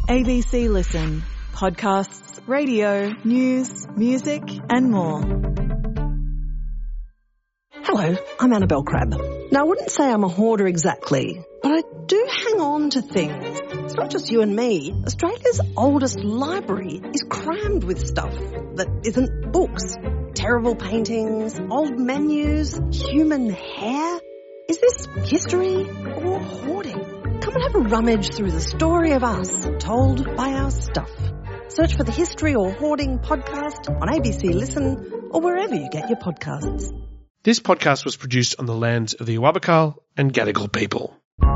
ABC Listen. Podcasts, radio, news, music and more. Hello, I'm Annabelle Crabb. Now, I wouldn't say I'm a hoarder exactly, but I do hang on to things. It's not just you and me. Australia's oldest library is crammed with stuff that isn't books. Terrible paintings, old menus, human hair. Is this history or hoarding? Come and have a rummage through the story of us, told by our stuff. Search for the History or Hoarding podcast on ABC Listen or wherever you get your podcasts. This podcast was produced on the lands of the Awabakal and Gadigal people.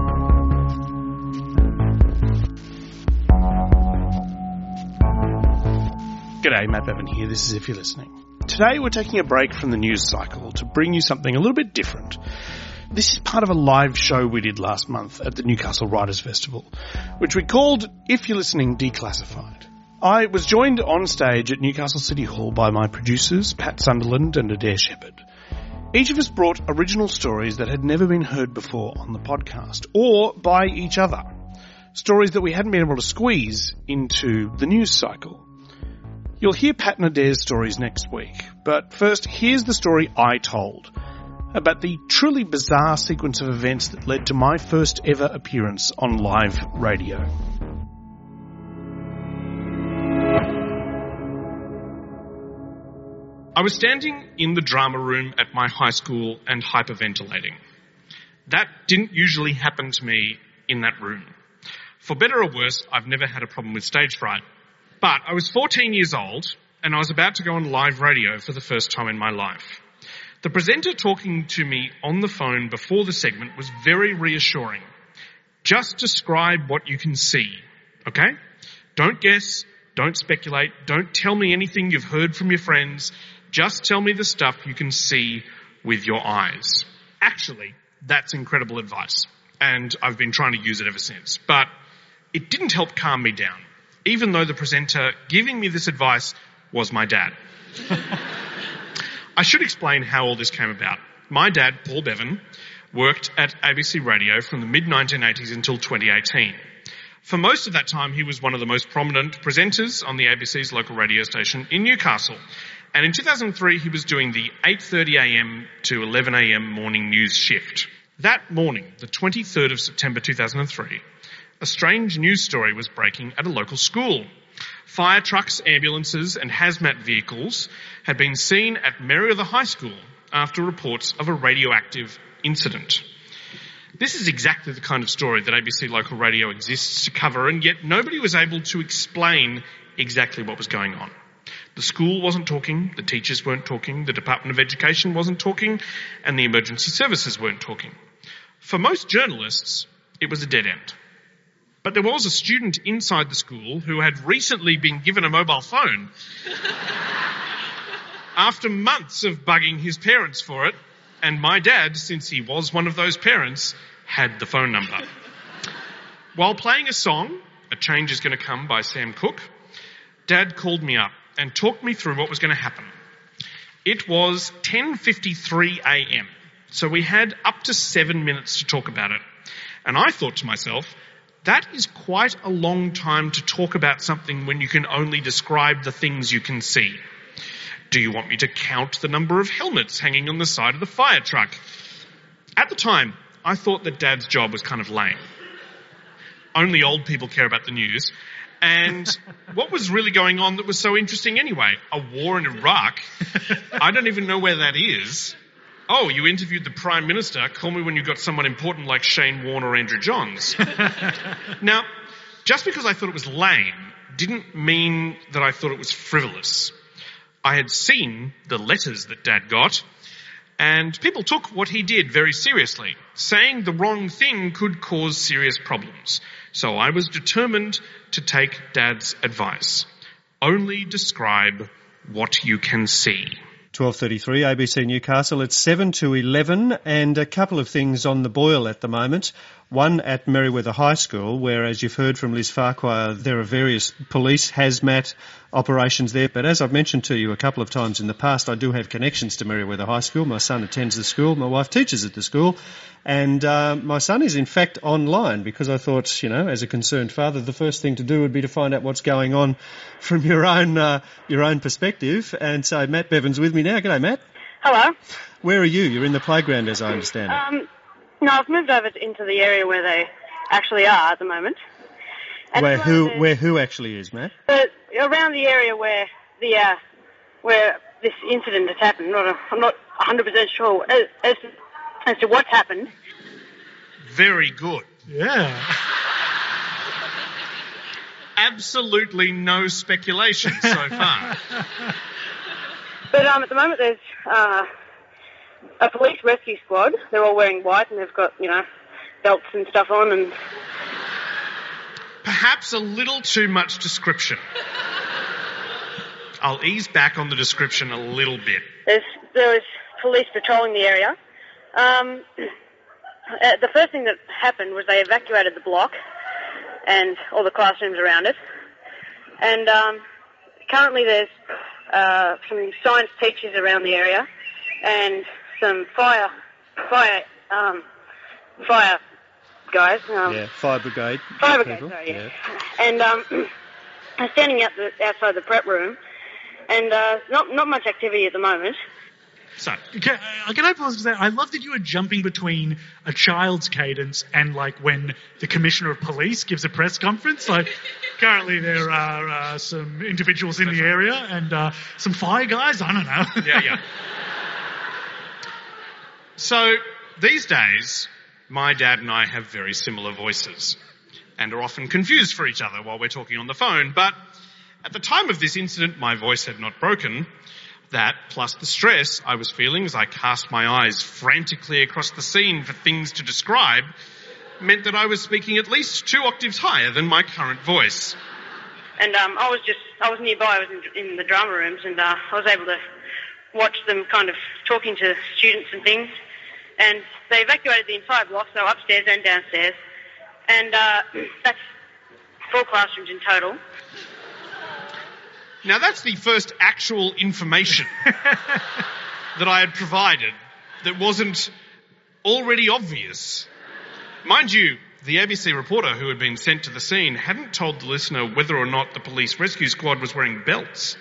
G'day, Matt Bevan here. This is If You're Listening. Today we're taking a break from the news cycle to bring you something a little bit different. This is part of a live show we did last month at the Newcastle Writers' Festival, which we called If You're Listening Declassified. I was joined on stage at Newcastle City Hall by my producers, Pat Sunderland and Adair Shepherd. Each of us brought original stories that had never been heard before on the podcast, or by each other. Stories that we hadn't been able to squeeze into the news cycle. You'll hear Pat and Adair's stories next week, but first, here's the story I told about the truly bizarre sequence of events that led to my first ever appearance on live radio. I was standing in the drama room at my high school and hyperventilating. That didn't usually happen to me in that room. For better or worse, I've never had a problem with stage fright. But I was 14 years old and I was about to go on live radio for the first time in my life. The presenter talking to me on the phone before the segment was very reassuring. Just describe what you can see, okay? Don't guess, don't speculate, don't tell me anything you've heard from your friends. Just tell me the stuff you can see with your eyes. Actually, that's incredible advice, and I've been trying to use it ever since. But it didn't help calm me down, even though the presenter giving me this advice was my dad. I should explain how all this came about. My dad, Paul Bevan, worked at ABC Radio from the mid-1980s until 2018. For most of that time, he was one of the most prominent presenters on the ABC's local radio station in Newcastle. And in 2003, he was doing the 8:30am to 11am morning news shift. That morning, the 23rd of September 2003, a strange news story was breaking at a local school. Fire trucks, ambulances and hazmat vehicles had been seen at Merriweather High School after reports of a radioactive incident. This is exactly the kind of story that ABC Local Radio exists to cover, and yet nobody was able to explain exactly what was going on. The school wasn't talking, the teachers weren't talking, the Department of Education wasn't talking, and the emergency services weren't talking. For most journalists, it was a dead end. But there was a student inside the school who had recently been given a mobile phone after months of bugging his parents for it, and my dad, since he was one of those parents, had the phone number. While playing a song, A Change Is Going to Come by Sam Cooke, Dad called me up and talked me through what was going to happen. It was 10:53am, so we had up to 7 minutes to talk about it. And I thought to myself, that is quite a long time to talk about something when you can only describe the things you can see. Do you want me to count the number of helmets hanging on the side of the fire truck? At the time, I thought that Dad's job was kind of lame. Only old people care about the news. And what was really going on that was so interesting anyway? A war in Iraq? I don't even know where that is. Oh, you interviewed the Prime Minister. Call me when you've got someone important like Shane Warne or Andrew Johns. Now, just because I thought it was lame didn't mean that I thought it was frivolous. I had seen the letters that Dad got, and people took what he did very seriously. Saying the wrong thing could cause serious problems. So I was determined to take Dad's advice. Only describe what you can see. 12:33 ABC Newcastle. It's 7 to 11 and a couple of things on the boil at the moment. One at Merewether High School, where, as you've heard from Liz Farquhar, there are various police hazmat operations there. But as I've mentioned to you a couple of times in the past, I do have connections to Merewether High School. My son attends the school. My wife teaches at the school. And my son is, in fact, online because I thought, as a concerned father, the first thing to do would be to find out what's going on from your own perspective. And so Matt Bevan's with me now. G'day, Matt. Hello. Where are you? You're in the playground, as I understand it. No, I've moved over into the area where they actually are at the moment. Where who actually is, Matt? Around the area where this incident has happened. I'm not 100% sure as to what's happened. Very good. Yeah. Absolutely no speculation so far. But at the moment there's a police rescue squad. They're all wearing white and they've got, belts and stuff on and... Perhaps a little too much description. I'll ease back on the description a little bit. There was police patrolling the area. The first thing that happened was they evacuated the block and all the classrooms around it. And currently there's some science teachers around the area and some fire guys. Fire brigade. Fire brigade, people. sorry, yeah. And I'm standing outside the prep room, and not much activity at the moment. So, can I pause to say, I love that you are jumping between a child's cadence and when the Commissioner of Police gives a press conference. Currently there are some individuals in the area and some fire guys. I don't know. Yeah. So, these days, my dad and I have very similar voices and are often confused for each other while we're talking on the phone. But at the time of this incident, my voice had not broken. That, plus the stress I was feeling as I cast my eyes frantically across the scene for things to describe, meant that I was speaking at least 2 octaves higher than my current voice. And I was nearby. I was in the drama rooms, and I was able to watch them kind of talking to students and things. And they evacuated the entire block, so upstairs and downstairs. And that's 4 classrooms in total. Now, that's the first actual information that I had provided that wasn't already obvious. Mind you, the ABC reporter who had been sent to the scene hadn't told the listener whether or not the police rescue squad was wearing belts.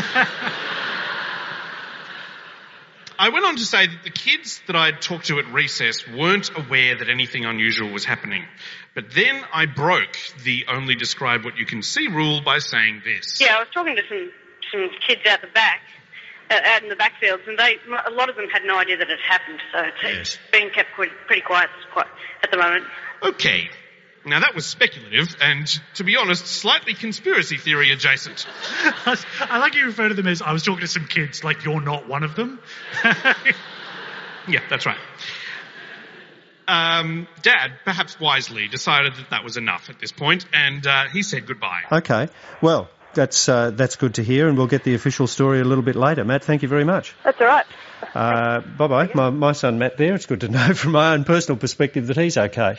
I went on to say that the kids that I had talked to at recess weren't aware that anything unusual was happening. But then I broke the only describe what you can see rule by saying this. Yeah, I was talking to some kids out the back, out in the backfields, and a lot of them had no idea that it happened, so it's been kept pretty quiet at the moment. Okay. Now, that was speculative and, to be honest, slightly conspiracy theory adjacent. I like you refer to them as, I was talking to some kids, like you're not one of them. Yeah, that's right. Dad, perhaps wisely, decided that was enough at this point, and he said goodbye. Okay. Well, that's good to hear, and we'll get the official story a little bit later. Matt, thank you very much. That's all right. Bye-bye. My son Matt there, it's good to know from my own personal perspective that he's okay.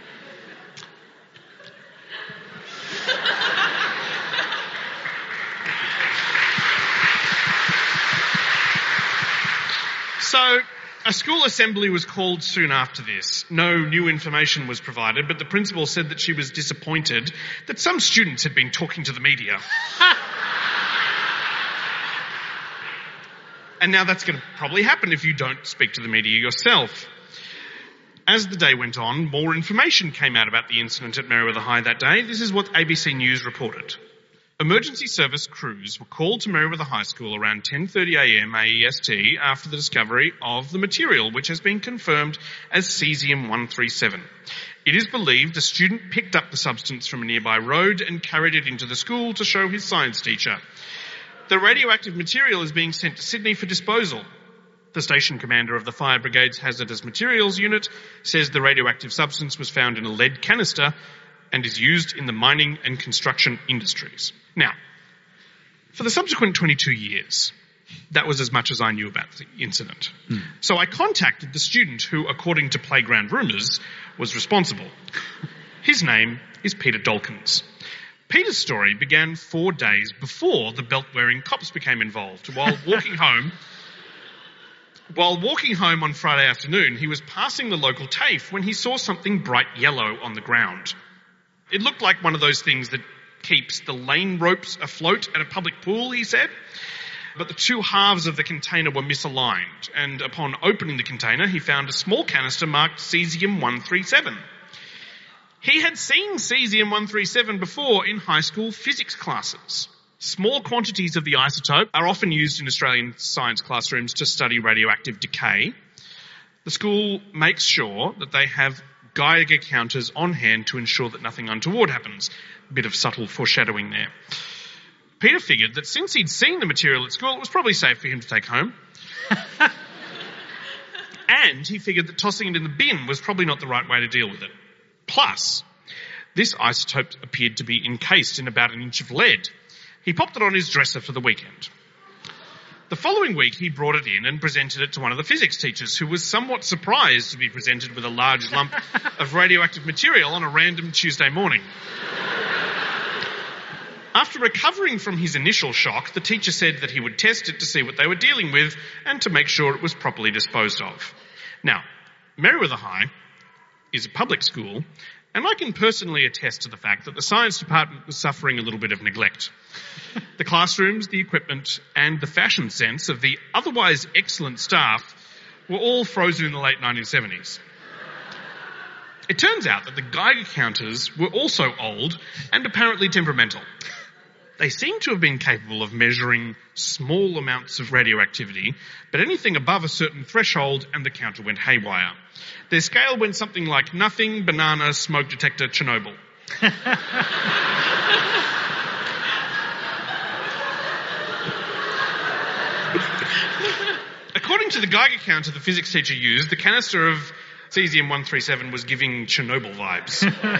So, a school assembly was called soon after this. No new information was provided, but the principal said that she was disappointed that some students had been talking to the media. And now that's going to probably happen if you don't speak to the media yourself. As the day went on, more information came out about the incident at Merewether High that day. This is what ABC News reported. Emergency service crews were called to Merewether High School around 10:30am AEST after the discovery of the material, which has been confirmed as cesium-137. It is believed a student picked up the substance from a nearby road and carried it into the school to show his science teacher. The radioactive material is being sent to Sydney for disposal. The station commander of the Fire Brigade's Hazardous Materials Unit says the radioactive substance was found in a lead canister and is used in the mining and construction industries. Now, for the subsequent 22 years, That was as much as I knew about the incident. So I contacted the student who, according to playground rumours, was responsible. His name is Peter Dawkins. Peter's story began 4 days before the belt-wearing cops became involved. While walking home on Friday afternoon, he was passing the local TAFE when he saw something bright yellow on the ground. It looked like one of those things that keeps the lane ropes afloat at a public pool, he said. But the two halves of the container were misaligned, and upon opening the container, he found a small canister marked cesium-137. He had seen cesium-137 before in high school physics classes. Small quantities of the isotope are often used in Australian science classrooms to study radioactive decay. The school makes sure that they have Geiger counters on hand to ensure that nothing untoward happens. A bit of subtle foreshadowing there. Peter figured that since he'd seen the material at school, it was probably safe for him to take home. And he figured that tossing it in the bin was probably not the right way to deal with it. Plus, this isotope appeared to be encased in about 1 inch of lead. He popped it on his dresser for the weekend. The following week, he brought it in and presented it to one of the physics teachers, who was somewhat surprised to be presented with a large lump of radioactive material on a random Tuesday morning. After recovering from his initial shock, the teacher said that he would test it to see what they were dealing with and to make sure it was properly disposed of. Now, Merewether High is a public school, and I can personally attest to the fact that the science department was suffering a little bit of neglect. The classrooms, the equipment, and the fashion sense of the otherwise excellent staff were all frozen in the late 1970s. It turns out that the Geiger counters were also old and apparently temperamental. They seem to have been capable of measuring small amounts of radioactivity, but anything above a certain threshold and the counter went haywire. Their scale went something like nothing, banana, smoke detector, Chernobyl. According to the Geiger counter the physics teacher used, the canister of cesium-137 was giving Chernobyl vibes.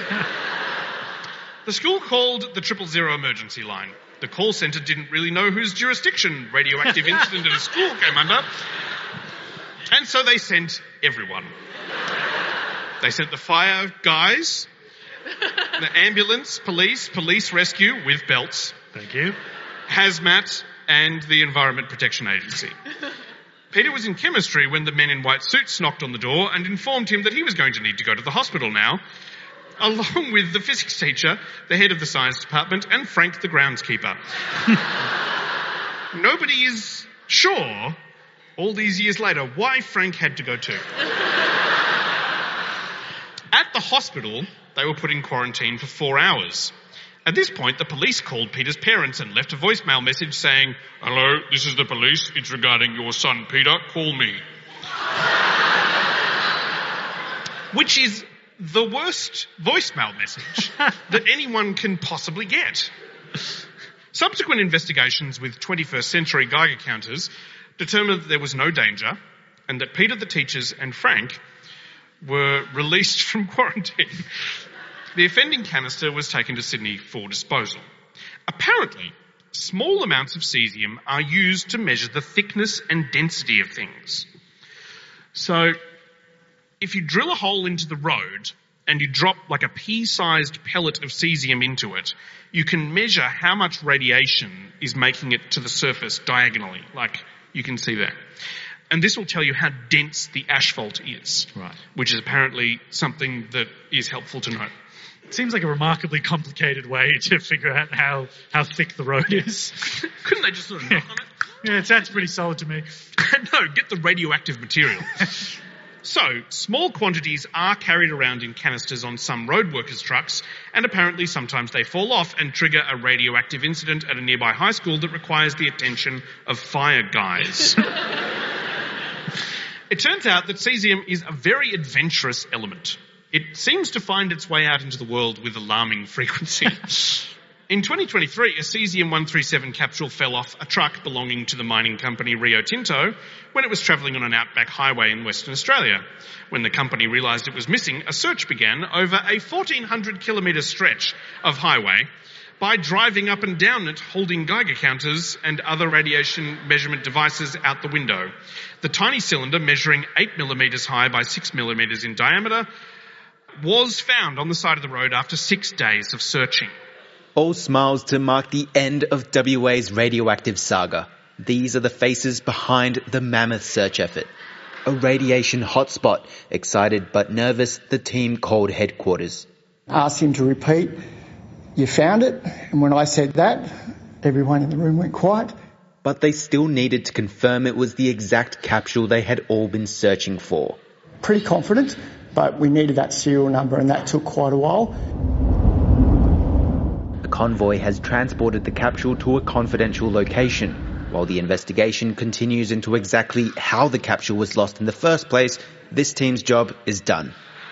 The school called the 000 emergency line. The call centre didn't really know whose jurisdiction radioactive incident at a school came under, and so they sent everyone. They sent the fire guys, the ambulance, police rescue with belts. Thank you. Hazmat, and the Environment Protection Agency. Peter was in chemistry when the men in white suits knocked on the door and informed him that he was going to need to go to the hospital now, along with the physics teacher, the head of the science department, and Frank, the groundskeeper. Nobody is sure, all these years later, why Frank had to go too. At the hospital, they were put in quarantine for 4 hours. At this point, the police called Peter's parents and left a voicemail message saying, "Hello, this is the police. It's regarding your son, Peter. Call me." Which is the worst voicemail message that anyone can possibly get. Subsequent investigations with 21st century Geiger counters determined that there was no danger and that Peter, the teachers, and Frank were released from quarantine. The offending canister was taken to Sydney for disposal. Apparently, small amounts of cesium are used to measure the thickness and density of things. So, if you drill a hole into the road and you drop like a pea-sized pellet of cesium into it, you can measure how much radiation is making it to the surface diagonally, like you can see there. And this will tell you how dense the asphalt is, Right. which is apparently something that is helpful to know. It seems like a remarkably complicated way to figure out how thick the road is. Couldn't they just sort of knock on it? Yeah, it sounds pretty solid to me. No, get the radioactive material. So, small quantities are carried around in canisters on some road workers' trucks, and apparently sometimes they fall off and trigger a radioactive incident at a nearby high school that requires the attention of fire guys. It turns out that cesium is a very adventurous element. It seems to find its way out into the world with alarming frequency. In 2023, a cesium-137 capsule fell off a truck belonging to the mining company Rio Tinto when it was travelling on an outback highway in Western Australia. When the company realised it was missing, a search began over a 1,400-kilometre stretch of highway, by driving up and down it holding Geiger counters and other radiation measurement devices out the window. The tiny cylinder, measuring 8 millimetres high by 6 millimetres in diameter, was found on the side of the road after 6 days of searching. All smiles to mark the end of WA's radioactive saga. These are the faces behind the mammoth search effort. A radiation hotspot. Excited but nervous, the team called headquarters. Asked him to repeat, "You found it?" And when I said that, everyone in the room went quiet. But they still needed to confirm it was the exact capsule they had all been searching for. Pretty confident, but we needed that serial number and that took quite a while. The convoy has transported the capsule to a confidential location. While the investigation continues into exactly how the capsule was lost in the first place, this team's job is done.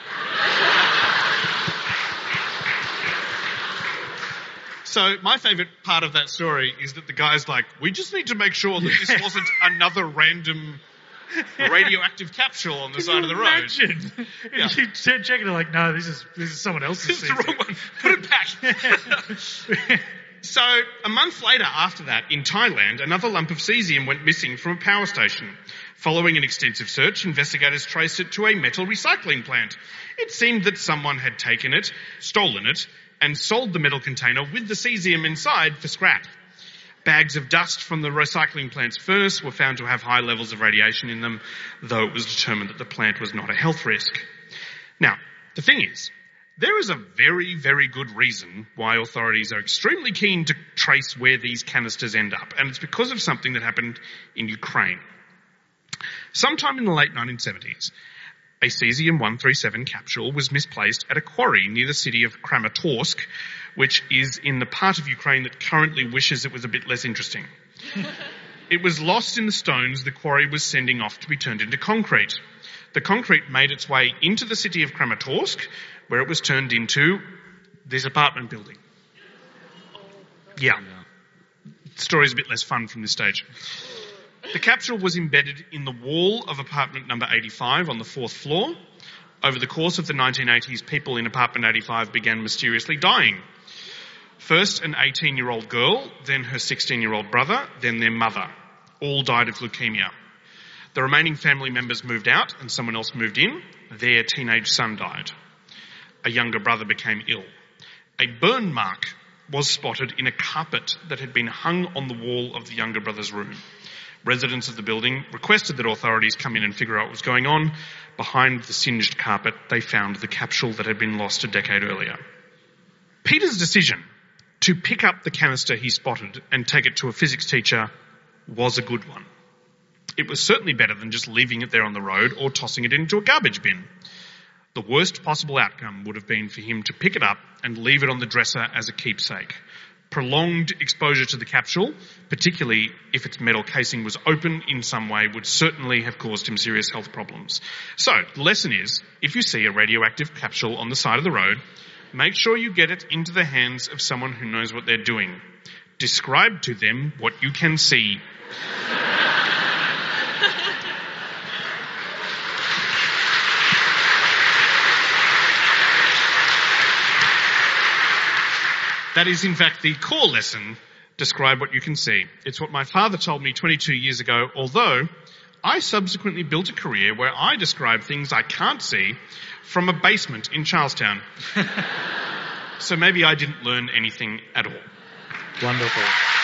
So my favourite part of that story is that the guy's like, we just need to make sure that this wasn't another random radioactive capsule on the side of the road. Imagine. Yeah. You check it, like, no, this is someone else's. This is the wrong one. Put it back. So a month later after that, in Thailand, another lump of cesium went missing from a power station. Following an extensive search, investigators traced it to a metal recycling plant. It seemed that someone had taken it, stolen it, and sold the metal container with the cesium inside for scrap. Bags of dust from the recycling plant's furnace were found to have high levels of radiation in them, though it was determined that the plant was not a health risk. Now, the thing is, there is a very, very good reason why authorities are extremely keen to trace where these canisters end up, and it's because of something that happened in Ukraine. Sometime in the late 1970s, a cesium-137 capsule was misplaced at a quarry near the city of Kramatorsk, which is in the part of Ukraine that currently wishes it was a bit less interesting. It was lost in the stones the quarry was sending off to be turned into concrete. The concrete made its way into the city of Kramatorsk, where it was turned into this apartment building. Yeah. The story's a bit less fun from this stage. The capsule was embedded in the wall of apartment number 85 on the 4th floor. Over the course of the 1980s, people in apartment 85 began mysteriously dying. First an 18-year-old girl, then her 16-year-old brother, then their mother. All died of leukemia. The remaining family members moved out and someone else moved in. Their teenage son died. A younger brother became ill. A burn mark was spotted in a carpet that had been hung on the wall of the younger brother's room. Residents of the building requested that authorities come in and figure out what was going on. Behind the singed carpet, they found the capsule that had been lost a decade earlier. Peter's decision to pick up the canister he spotted and take it to a physics teacher was a good one. It was certainly better than just leaving it there on the road or tossing it into a garbage bin. The worst possible outcome would have been for him to pick it up and leave it on the dresser as a keepsake. Prolonged exposure to the capsule, particularly if its metal casing was open in some way, would certainly have caused him serious health problems. So, the lesson is, if you see a radioactive capsule on the side of the road, make sure you get it into the hands of someone who knows what they're doing. Describe to them what you can see. That is, in fact, the core lesson, describe what you can see. It's what my father told me 22 years ago, although I subsequently built a career where I describe things I can't see from a basement in Charlestown. So maybe I didn't learn anything at all. Wonderful.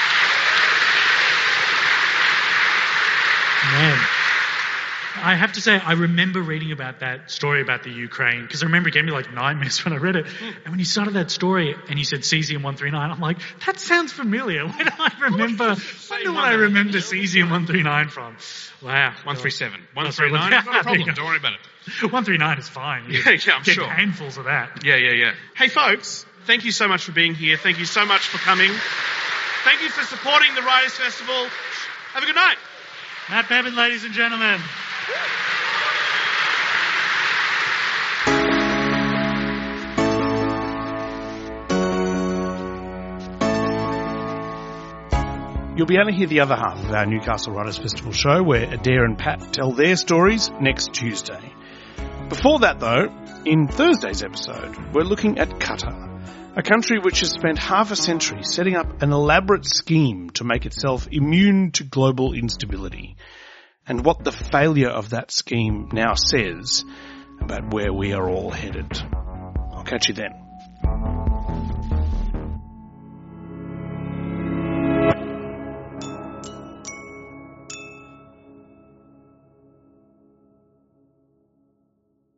Man. I have to say, I remember reading about that story about the Ukraine, because I remember it gave me like nightmares when I read it. And when you started that story and you said cesium-139, I'm like, that sounds familiar. Where do I remember cesium-139 from? Wow. 137. 139 is not a problem. Don't worry about it. 139 is fine. Yeah, I'm sure. Get handfuls of that. Yeah. Hey, folks, thank you so much for being here. Thank you so much for coming. Thank you for supporting the Writers' Festival. Have a good night. Matt Bevan, ladies and gentlemen. You'll be able to hear the other half of our Newcastle Writers' Festival show where Adair and Pat tell their stories next Tuesday. Before that, though, in Thursday's episode, we're looking at Qatar, A country which has spent half a century setting up an elaborate scheme to make itself immune to global instability, and what the failure of that scheme now says about where we are all headed. I'll catch you then.